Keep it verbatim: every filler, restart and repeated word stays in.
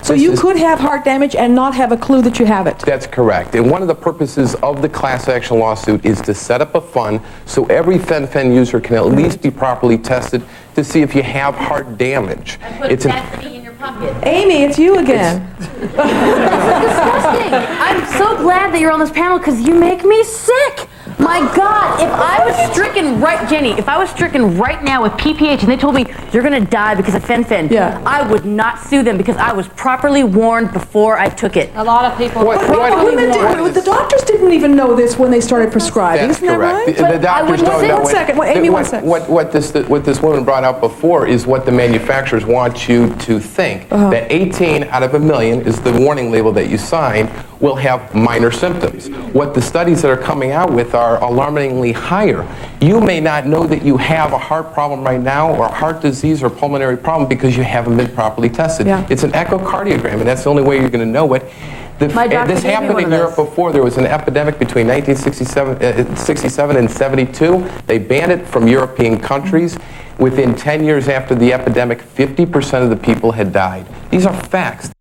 So This you is- could have heart damage and not have a clue that you have it. That's correct. And one of the purposes of the class action lawsuit is to set up a fund so every fen-phen user can at least be properly tested to see if you have heart damage. And put It's an- Bethany in your pocket. Amy, it's you again. Disgusting. I'm so glad that you're on this panel because you make me sick. My God, if I was stricken right, Jenny, if I was stricken right now with P P H and they told me you're gonna die because of fen-phen, Yeah. I would not sue them because I was properly warned before I took it. A lot of people. What- But what- women did, what the is- doctors didn't even know this when they started prescribing. That's Isn't that correct. right? The, the But I doctors wouldn't don't say- know One it. second. Wait, Amy, what, one second. What, what, this, what this woman brought out before is what the manufacturers want you to think. Uh-huh. That eighteen out of a million is the warning label that you sign will have minor symptoms. What the studies that are coming out with are alarmingly higher. You may not know that you have a heart problem right now or a heart disease or pulmonary problem because you haven't been properly tested. Yeah. It's an echocardiogram, and that's the only way you're going to know it. The, My doctor this gave me happened one in of Europe those. before. There was an epidemic between nineteen sixty-seven, uh, sixty-seven and seventy-two. They banned it from European countries. Within ten years after the epidemic, fifty percent of the people had died. These are facts.